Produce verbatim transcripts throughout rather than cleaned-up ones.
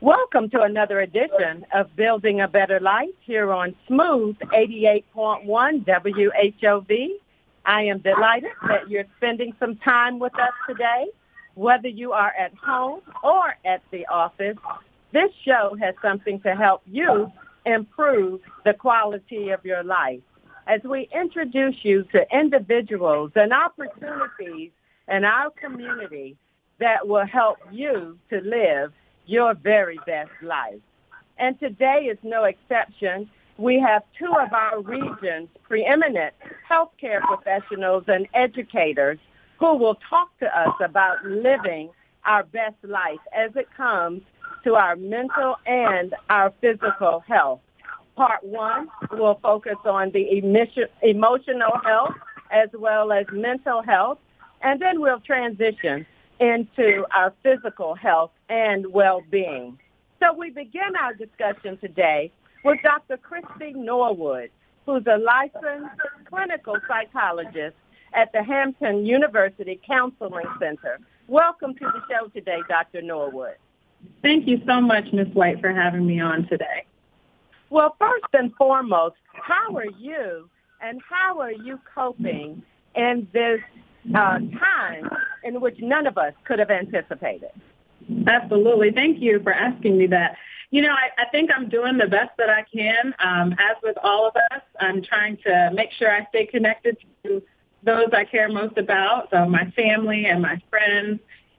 Welcome to another edition of Building a Better Life here on Smooth eighty-eight point one W H O V. I am delighted that you're spending some time with us today. Whether you are at home or at the office, this show has something to help you improve the quality of your life as we introduce you to individuals and opportunities in our community that will help you to live your very best life. And today is no exception. We have two of our region's preeminent healthcare professionals and educators who will talk to us about living our best life as it comes to our mental and our physical health. Part one will focus on the emotional health as well as mental health, and then we'll transition into our physical health and well-being. So we begin our discussion today with Doctor Christy Norwood, who's a licensed clinical psychologist at the Hampton University Counseling Center. Welcome to the show today, Doctor Norwood. Thank you so much, Miz White, for having me on today. Well, first and foremost, how are you and how are you coping in this uh, time in which none of us could have anticipated? Absolutely. Thank you for asking me that. You know, I, I think I'm doing the best that I can. Um, as with all of us, I'm trying to make sure I stay connected to those I care most about, so my family and my friends,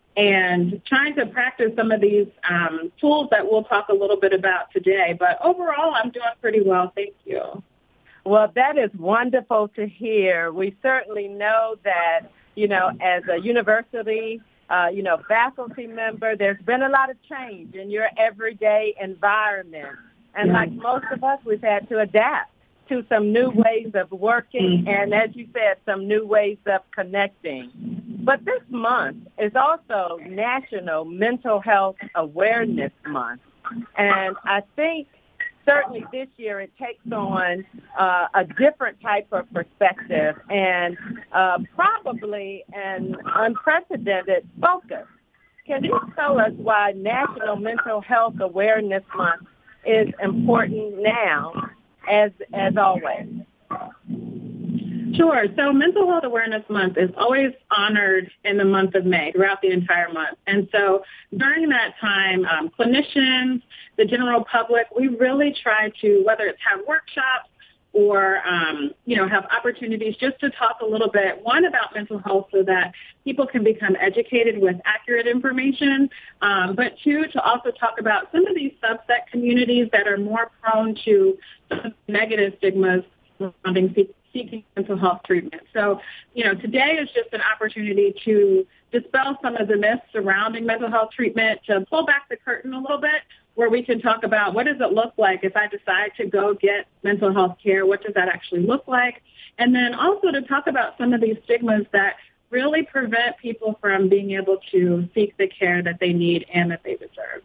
and trying to practice some of these um, tools that we'll talk a little bit about today. But overall, I'm doing pretty well. Thank you. Well, that is wonderful to hear. We certainly know that, you know, as a university, uh, you know, faculty member, there's been a lot of change in your everyday environment. And like most of us, we've had to adapt to some new ways of working and, as you said, some new ways of connecting. But this month is also National Mental Health Awareness Month. And I think certainly this year it takes on uh, a different type of perspective and uh, probably an unprecedented focus. Can you tell us why National Mental Health Awareness Month is important now as as always? Sure. So Mental Health Awareness Month is always honored in the month of May, throughout the entire month. And so during that time, um, clinicians, the general public, we really try to, whether it's have workshops or, um, you know, have opportunities just to talk a little bit, one, about mental health so that people can become educated with accurate information, um, but two, to also talk about some of these subset communities that are more prone to negative stigmas surrounding seeking mental health treatment. So, you know, today is just an opportunity to dispel some of the myths surrounding mental health treatment, to pull back the curtain a little bit, where we can talk about what does it look like if I decide to go get mental health care? What does that actually look like? And then also to talk about some of these stigmas that really prevent people from being able to seek the care that they need and that they deserve.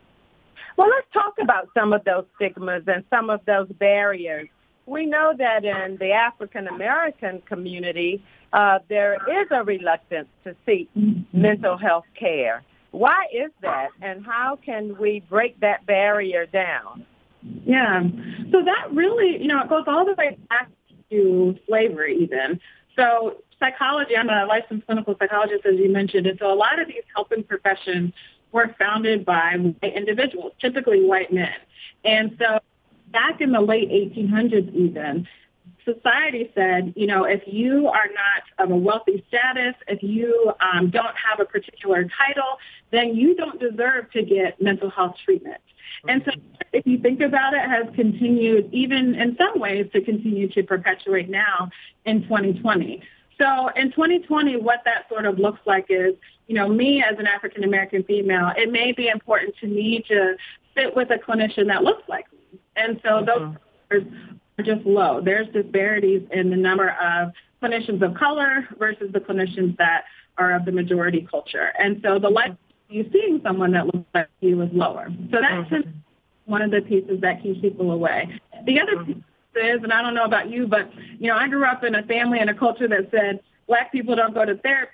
Well, let's talk about some of those stigmas and some of those barriers. We know that in the African-American community, uh, there is a reluctance to seek mental health care. Why is that, and how can we break that barrier down? Yeah, so that really, you know, it goes all the way back to slavery even. So psychology, I'm a licensed clinical psychologist, as you mentioned, and so a lot of these helping professions were founded by white individuals, typically white men. And so back in the late eighteen hundreds even, society said, you know, if you are not of a wealthy status, if you um, don't have a particular title, then you don't deserve to get mental health treatment. And so if you think about it, has continued even in some ways to continue to perpetuate now in twenty twenty. So in twenty twenty, what that sort of looks like is, you know, me as an African-American female, it may be important to me to sit with a clinician that looks like me. And so those numbers are just low. There's disparities in the number of clinicians of color versus the clinicians that are of the majority culture. And so the likelihood of you seeing someone that looks like you is lower. So that's mm-hmm. one of the pieces that keeps people away. The other mm-hmm. piece is, and I don't know about you, but, you know, I grew up in a family and a culture that said black people don't go to therapy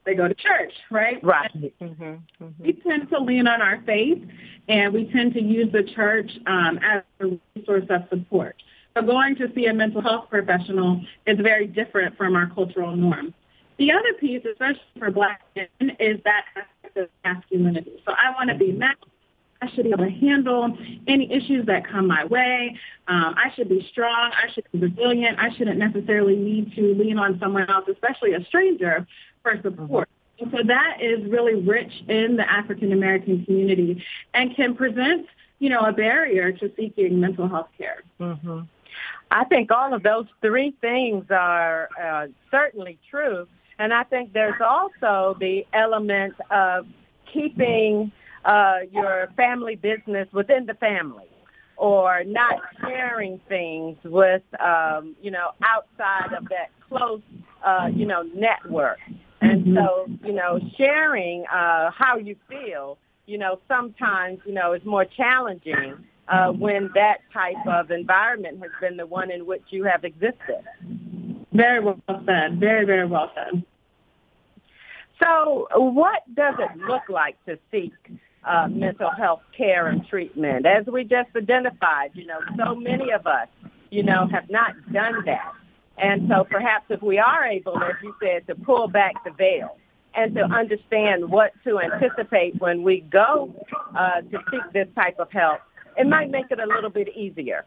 they go to church, right? Right. Mm-hmm. Mm-hmm. We tend to lean on our faith, and we tend to use the church um, as a resource of support. So going to see a mental health professional is very different from our cultural norm. The other piece, especially for Black men, is that aspect of masculinity. So I want to be masculine. I should be able to handle any issues that come my way. Um, I should be strong. I should be resilient. I shouldn't necessarily need to lean on someone else, especially a stranger, for support. Mm-hmm. And so that is really rich in the African American community and can present, you know, a barrier to seeking mental health care. Mm-hmm. I think all of those three things are uh, certainly true. And I think there's also the element of keeping uh, your family business within the family, or not sharing things with, um, you know, outside of that close, uh, you know, network. And mm-hmm. so, you know, sharing uh, how you feel, you know, sometimes, you know, is more challenging uh, when that type of environment has been the one in which you have existed. Very well said. Very, very well said. So what does it look like to seek uh, mental health care and treatment? As we just identified, you know, so many of us, you know, have not done that. And so perhaps if we are able, as you said, to pull back the veil and to understand what to anticipate when we go uh, to seek this type of help, it might make it a little bit easier.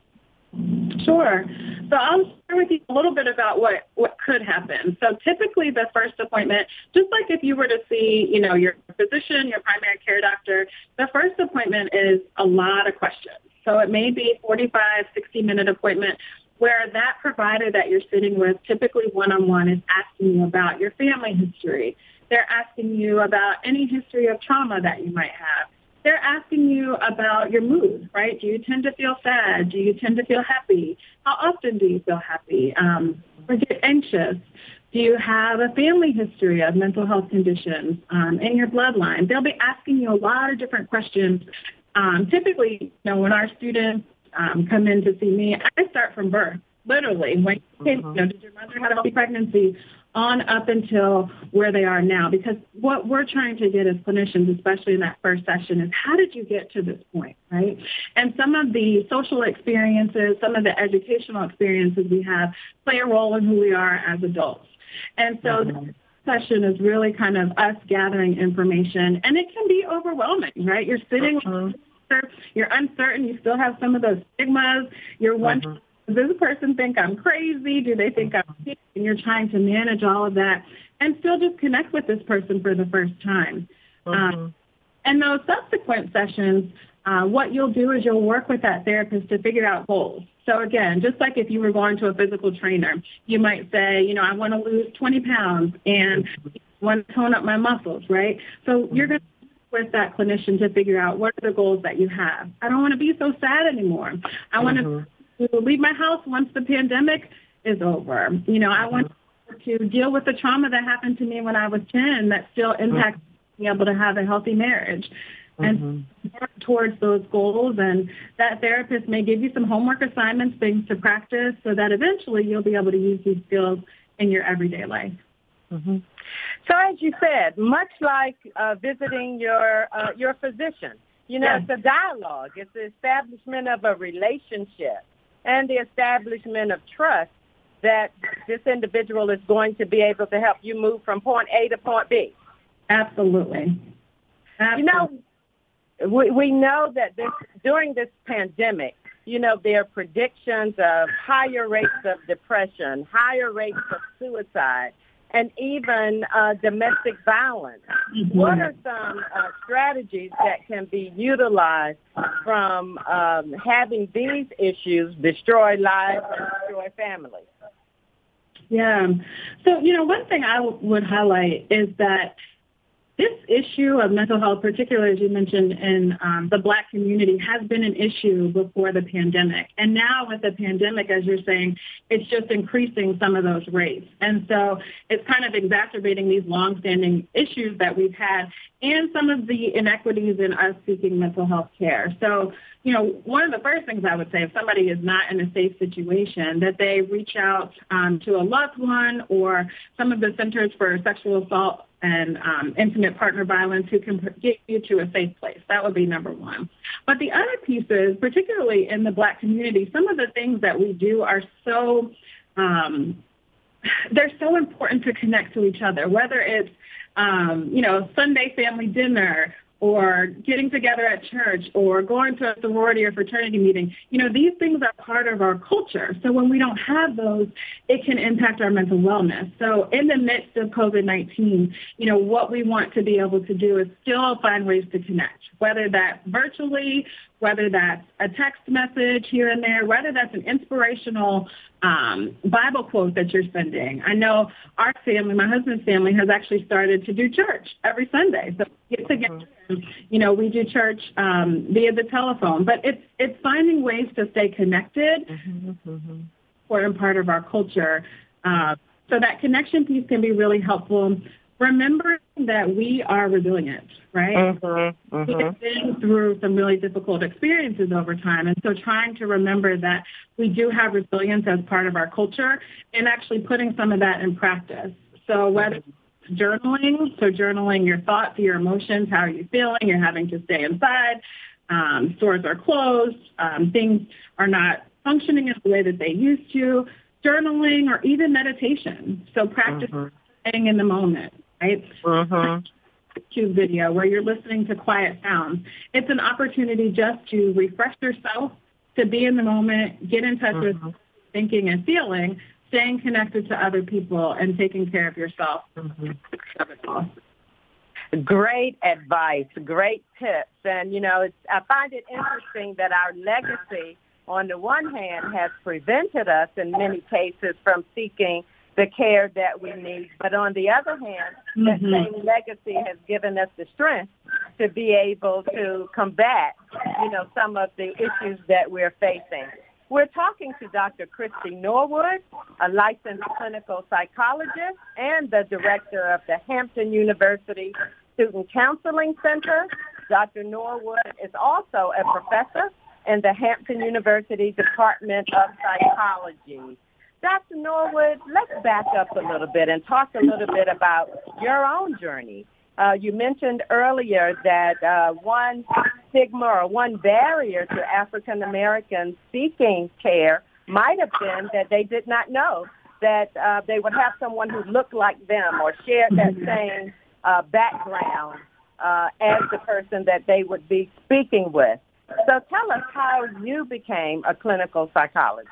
Sure. So I'll share with you a little bit about what, what could happen. So typically the first appointment, just like if you were to see, you know, your physician, your primary care doctor, the first appointment is a lot of questions. So it may be forty-five, sixty-minute appointment where that provider that you're sitting with, typically one-on-one, is asking you about your family history. They're asking you about any history of trauma that you might have. They're asking you about your mood, right? Do you tend to feel sad? Do you tend to feel happy? How often do you feel happy? Um, or get anxious? Do you have a family history of mental health conditions um, in your bloodline? They'll be asking you a lot of different questions. Um, typically, you know, when our students um, come in to see me, I start from birth, literally. When you know, did your mother have a healthy pregnancy? On up until where they are now, because what we're trying to get as clinicians, especially in that first session, is how did you get to this point, right? And some of the social experiences, some of the educational experiences we have play a role in who we are as adults. And so mm-hmm. this session is really kind of us gathering information, and it can be overwhelming, right? You're sitting, mm-hmm. you're uncertain, you still have some of those stigmas, you're wondering, mm-hmm. does this person think I'm crazy? Do they think I'm sick? And you're trying to manage all of that and still just connect with this person for the first time. Mm-hmm. Uh, and those subsequent sessions, uh, what you'll do is you'll work with that therapist to figure out goals. So again, just like if you were going to a physical trainer, you might say, you know, I want to lose twenty pounds and want to tone up my muscles, right? So mm-hmm. you're going to work with that clinician to figure out what are the goals that you have. I don't want to be so sad anymore. I want mm-hmm. to to leave my house once the pandemic is over. You know, I want to deal with the trauma that happened to me when I was ten that still impacts being able to have a healthy marriage. Mm-hmm. And work towards those goals, and that therapist may give you some homework assignments, things to practice, so that eventually you'll be able to use these skills in your everyday life. Mm-hmm. So as you said, much like uh, visiting your uh, your physician, you know, yes. it's a dialogue. It's the establishment of a relationship and the establishment of trust that this individual is going to be able to help you move from point A to point B. Absolutely. Absolutely. You know, we, we know that this, during this pandemic, you know, there are predictions of higher rates of depression, higher rates of suicide, and even uh, domestic violence. Mm-hmm. What are some uh, strategies that can be utilized from um, having these issues destroy lives and destroy families? Yeah. So, you know, one thing I w- would highlight is that this issue of mental health, particularly as you mentioned in um, the Black community, has been an issue before the pandemic. And now with the pandemic, as you're saying, it's just increasing some of those rates. And so it's kind of exacerbating these longstanding issues that we've had and some of the inequities in us seeking mental health care. So, you know, one of the first things I would say, if somebody is not in a safe situation, that they reach out um, to a loved one or some of the Centers for Sexual Assault and um, Intimate Partner Violence who can get you to a safe place. That would be number one. But the other piece is, particularly in the Black community, some of the things that we do are so, um, they're so important to connect to each other, whether it's Um, you know, Sunday family dinner or getting together at church or going to a sorority or fraternity meeting. You know, these things are part of our culture. So when we don't have those, it can impact our mental wellness. So in the midst of COVID nineteen, you know, what we want to be able to do is still find ways to connect, whether that's virtually, whether that's a text message here and there, whether that's an inspirational um, Bible quote that you're sending. I know our family, my husband's family, has actually started to do church every Sunday. So we get together, and, you know, we do church um, via the telephone. But it's it's finding ways to stay connected, mm-hmm, mm-hmm. important part of our culture. Uh, so that connection piece can be really helpful. Remembering that we are resilient, right? Mm-hmm, mm-hmm. We've been through some really difficult experiences over time. And so trying to remember that we do have resilience as part of our culture and actually putting some of that in practice. So whether it's journaling, so journaling your thoughts, your emotions, how are you feeling? You're having to stay inside. Um, stores are closed. Um, things are not functioning in the way that they used to. Journaling or even meditation. So practice mm-hmm. staying in the moment. Right? Mm-hmm. YouTube video where you're listening to quiet sounds. It's an opportunity just to refresh yourself, to be in the moment, get in touch mm-hmm. with thinking and feeling, staying connected to other people, and taking care of yourself. Mm-hmm. Great advice, great tips. And, you know, it's, I find it interesting that our legacy, on the one hand, has prevented us in many cases from seeking the care that we need. But on the other hand, mm-hmm. that same legacy has given us the strength to be able to combat, you know, some of the issues that we're facing. We're talking to Doctor Christy Norwood, a licensed clinical psychologist and the director of the Hampton University Student Counseling Center. Doctor Norwood is also a professor in the Hampton University Department of Psychology. Doctor Norwood, let's back up a little bit and talk a little bit about your own journey. Uh, you mentioned earlier that uh, one stigma or one barrier to African Americans seeking care might have been that they did not know that uh, they would have someone who looked like them or shared that same uh, background uh, as the person that they would be speaking with. So tell us how you became a clinical psychologist.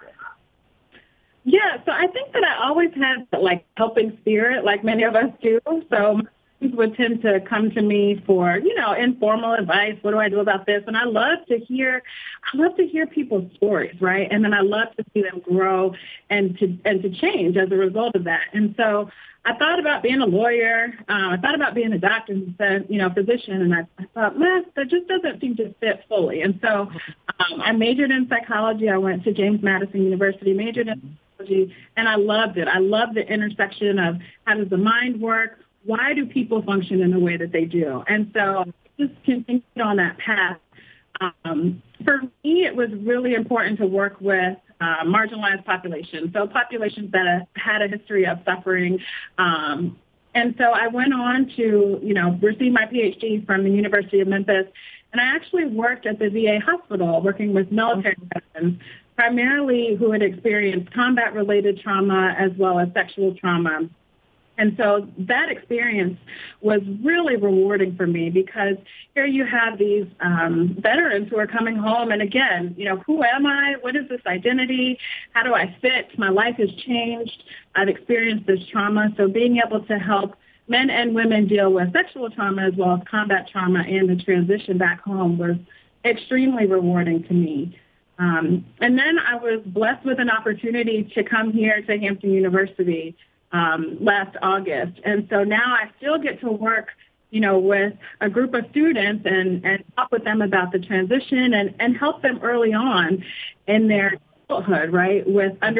Yeah, so I think that I always had that, like, helping spirit, like many of us do. So my students would tend to come to me for, you know, informal advice. What do I do about this? And I love to hear, I love to hear people's stories, right? And then I love to see them grow and to and to change as a result of that. And so I thought about being a lawyer. Uh, I thought about being a doctor, you know, physician, and I, I thought, man, that just doesn't seem to fit fully. And so um, I majored in psychology. I went to James Madison University, majored in psychology, and I loved it. I loved the intersection of how does the mind work? Why do people function in the way that they do? And so I just continued on that path. Um, for me, it was really important to work with uh, marginalized populations, so populations that uh, had a history of suffering. Um, and so I went on to, you know, receive my P H D from the University of Memphis, and I actually worked at the V A hospital working with military veterans, primarily who had experienced combat-related trauma as well as sexual trauma. And so that experience was really rewarding for me because here you have these um, veterans who are coming home. And again, you know, who am I? What is this identity? How do I fit? My life has changed. I've experienced this trauma. So being able to help men and women deal with sexual trauma as well as combat trauma and the transition back home was extremely rewarding to me. Um, and then I was blessed with an opportunity to come here to Hampton University Um, last August. And so now I still get to work, you know, with a group of students and, and talk with them about the transition and, and help them early on in their adulthood, right, with understanding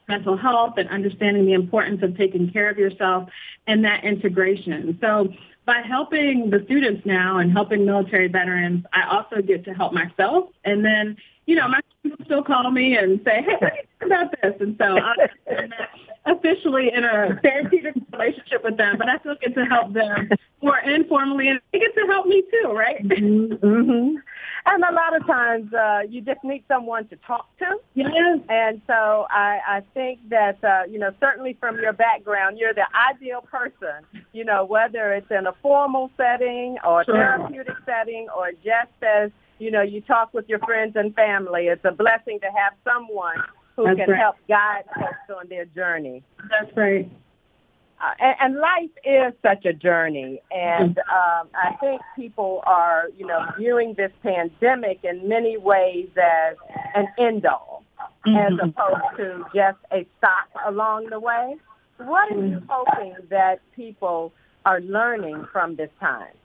mental health and understanding the importance of taking care of yourself and that integration. So by helping the students now and helping military veterans, I also get to help myself. And then, you know, my students still call me and say, hey, what do you think about this? And so I'm officially in a therapeutic relationship with them, but I still get to help them more informally, and they get to help me too, right? Mm-hmm. And a lot of times uh, you just need someone to talk to. Yes. And so I, I think that, uh, you know, certainly from your background, you're the ideal person, you know, whether it's in a formal setting or Sure. therapeutic setting or just as, you know, you talk with your friends and family. It's a blessing to have someone who That's can right. help guide folks on their journey. That's right. Uh, and, and life is such a journey, and um, I think people are, you know, viewing this pandemic in many ways as an end-all, mm-hmm. as opposed to just a stop along the way. What are you hoping that people are learning from this time?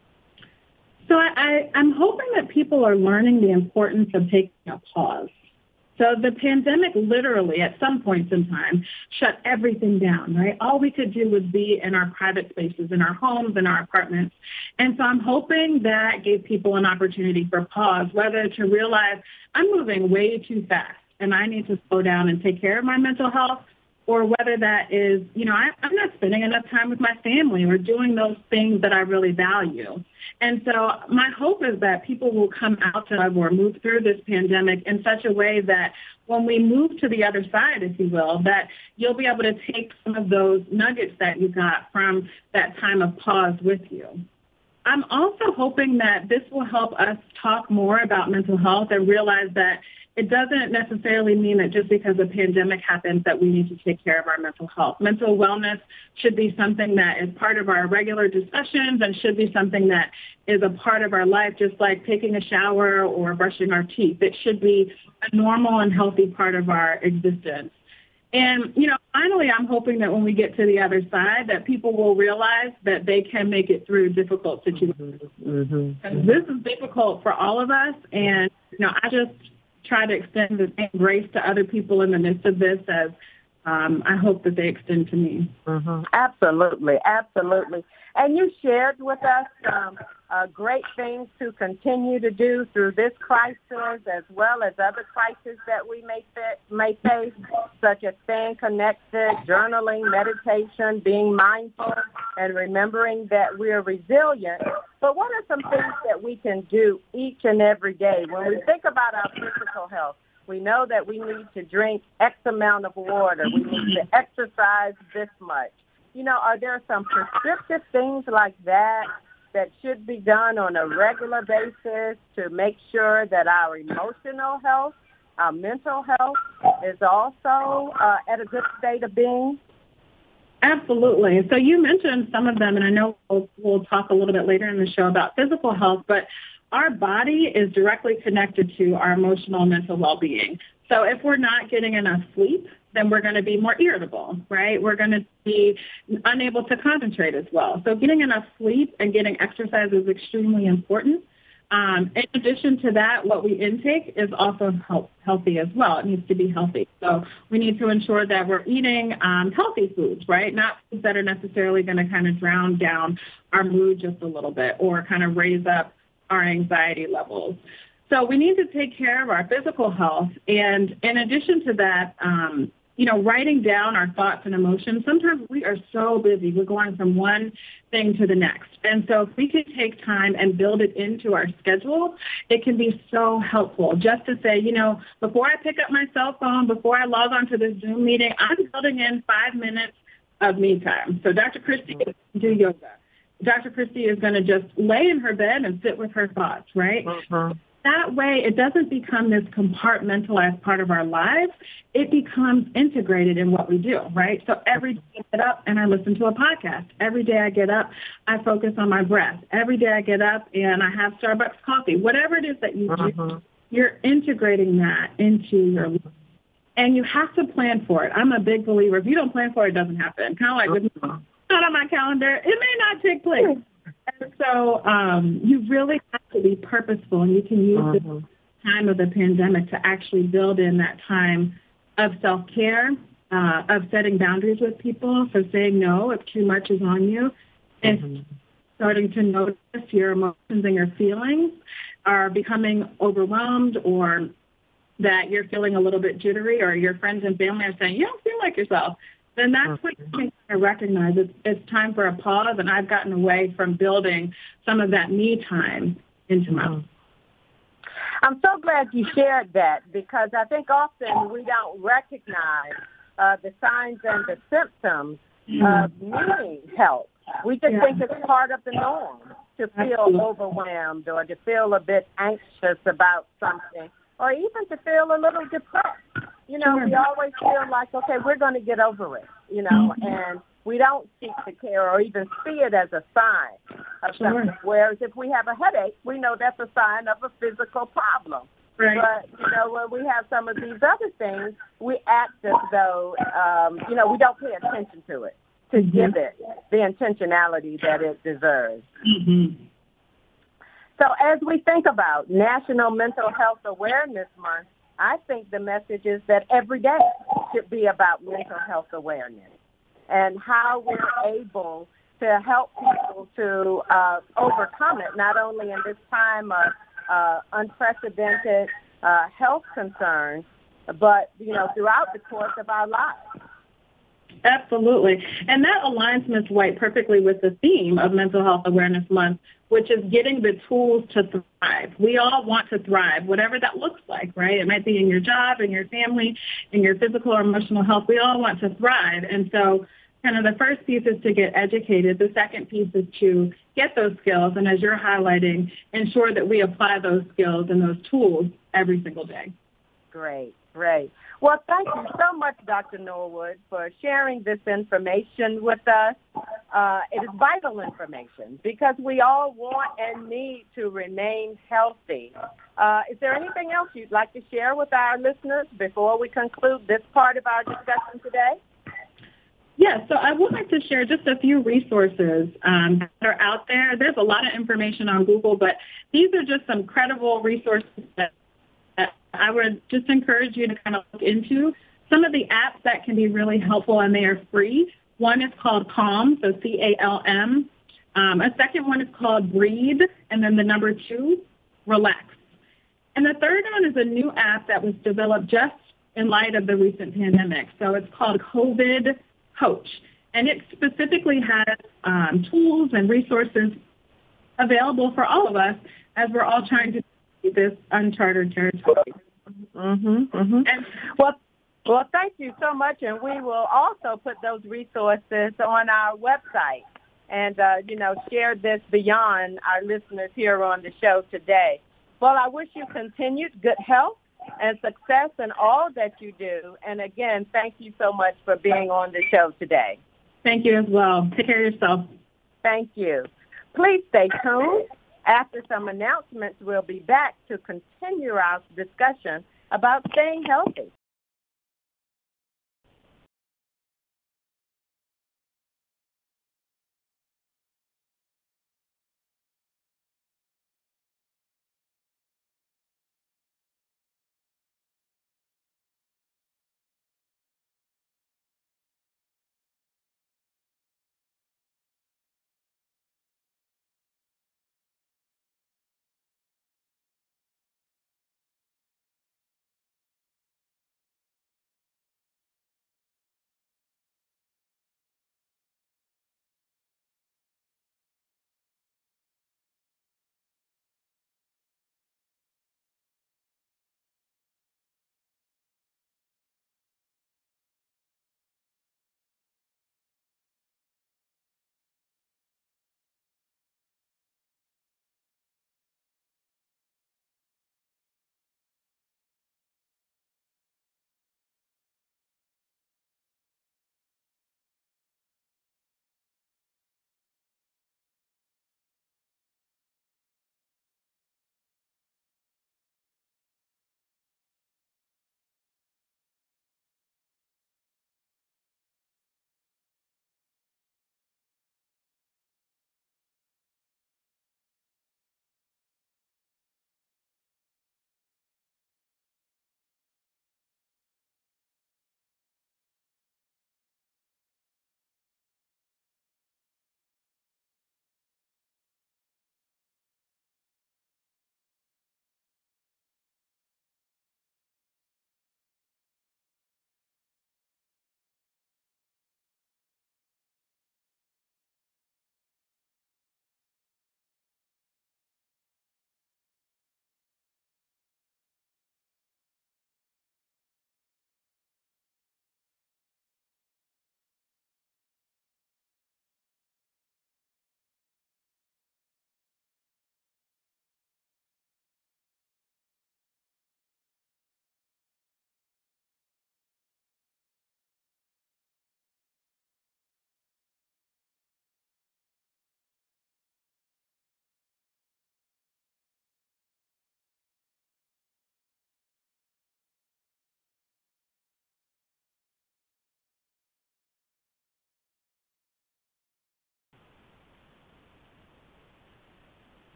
So I, I, I'm hoping that people are learning the importance of taking a pause. So the pandemic literally, at some points in time, shut everything down, right? All we could do was be in our private spaces, in our homes, in our apartments. And so I'm hoping that gave people an opportunity for pause, whether to realize I'm moving way too fast and I need to slow down and take care of my mental health, or whether that is, you know, I, I'm not spending enough time with my family or doing those things that I really value. And so my hope is that people will come out of or move through this pandemic in such a way that when we move to the other side, if you will, that you'll be able to take some of those nuggets that you got from that time of pause with you. I'm also hoping that this will help us talk more about mental health and realize that it doesn't necessarily mean that just because a pandemic happens that we need to take care of our mental health. Mental wellness should be something that is part of our regular discussions and should be something that is a part of our life, just like taking a shower or brushing our teeth. It should be a normal and healthy part of our existence. And, you know, finally, I'm hoping that when we get to the other side, that people will realize that they can make it through difficult situations. Mm-hmm. This is difficult for all of us. And, you know, I just try to extend the same grace to other people in the midst of this as um, I hope that they extend to me. Mm-hmm. Absolutely, absolutely. And you shared with us um, uh, great things to continue to do through this crisis as well as other crises that we may, fit, may face, such as staying connected, journaling, meditation, being mindful, and remembering that we are resilient. But what are some things that we can do each and every day when we think about our physical health? We know that we need to drink X amount of water. We need to exercise this much. You know, are there some prescriptive things like that that should be done on a regular basis to make sure that our emotional health, our mental health is also uh, at a good state of being? Absolutely. So you mentioned some of them, and I know we'll, we'll talk a little bit later in the show about physical health, but our body is directly connected to our emotional and mental well-being. So if we're not getting enough sleep, then we're going to be more irritable, right? We're going to be unable to concentrate as well. So getting enough sleep and getting exercise is extremely important. Um, in addition to that, what we intake is also health, healthy as well. It needs to be healthy. So we need to ensure that we're eating um, healthy foods, right? Not foods that are necessarily going to kind of drown down our mood just a little bit or kind of raise up our anxiety levels. So we need to take care of our physical health. And in addition to that, um, you know, writing down our thoughts and emotions, sometimes we are so busy. We're going from one thing to the next. And so if we can take time and build it into our schedule, it can be so helpful just to say, you know, before I pick up my cell phone, before I log on to this Zoom meeting, I'm building in five minutes of me time. So Doctor Christie is going to do yoga. Doctor Christie is going to just lay in her bed and sit with her thoughts, right? Uh-huh. That way, it doesn't become this compartmentalized part of our lives. It becomes integrated in what we do, right? So every day I get up and I listen to a podcast. Every day I get up, I focus on my breath. Every day I get up and I have Starbucks coffee. Whatever it is that you uh-huh. do, you're integrating that into your life. And you have to plan for it. I'm a big believer. If you don't plan for it, it doesn't happen. Kind of like with uh-huh. not on my calendar, it may not take place. And so um, you really have to be purposeful, and you can use uh-huh. the time of the pandemic to actually build in that time of self-care, uh, of setting boundaries with people, so saying no if too much is on you, if mm-hmm. starting to notice your emotions and your feelings are becoming overwhelmed, or that you're feeling a little bit jittery, or your friends and family are saying, you don't feel like yourself, then that's mm-hmm. when you can kind of recognize it's, it's time for a pause, and I've gotten away from building some of that me time into my life. I'm so glad you shared that, because I think often we don't recognize uh, the signs and the symptoms mm-hmm. of needing help. We just yeah. think it's part of the norm to feel Absolutely. overwhelmed, or to feel a bit anxious about something, or even to feel a little depressed. You know, sure. we always feel like, okay, we're going to get over it, you know, mm-hmm. and we don't seek the care or even see it as a sign of sure. something. Whereas if we have a headache, we know that's a sign of a physical problem. Right. But, you know, when we have some of these other things, we act as though, um, you know, we don't pay attention to it, to mm-hmm. give it the intentionality that it deserves. Mm-hmm. So as we think about National Mental Health Awareness Month, I think the message is that every day should be about mental health awareness and how we're able to help people to uh, overcome it, not only in this time of uh, unprecedented uh, health concerns, but, you know, throughout the course of our lives. Absolutely. And that aligns, Miz White, perfectly with the theme of Mental Health Awareness Month, which is getting the tools to thrive. We all want to thrive, whatever that looks like, right? It might be in your job, in your family, in your physical or emotional health. We all want to thrive. And so kind of the first piece is to get educated. The second piece is to get those skills. And as you're highlighting, ensure that we apply those skills and those tools every single day. Great, great. Well, thank you so much, Doctor Norwood, for sharing this information with us. Uh, it is vital information because we all want and need to remain healthy. Uh, is there anything else you'd like to share with our listeners before we conclude this part of our discussion today? Yes, yeah, so I would like to share just a few resources um, that are out there. There's a lot of information on Google, but these are just some credible resources that I would just encourage you to kind of look into. Some of the apps that can be really helpful, and they are free. One is called Calm, so C A L M. Um, a second one is called Breathe, and then the number two, Relax. And the third one is a new app that was developed just in light of the recent pandemic. So it's called COVID Coach, and it specifically has um, tools and resources available for all of us as we're all trying to see this uncharted territory. Mm-hmm, mm-hmm. And well, well, thank you so much, and we will also put those resources on our website, and uh, you know, share this beyond our listeners here on the show today. Well, I wish you continued good health and success in all that you do, and again, thank you so much for being on the show today. Thank you as well. Take care of yourself. Thank you. Please stay tuned. After some announcements, we'll be back to continue our discussion about staying healthy.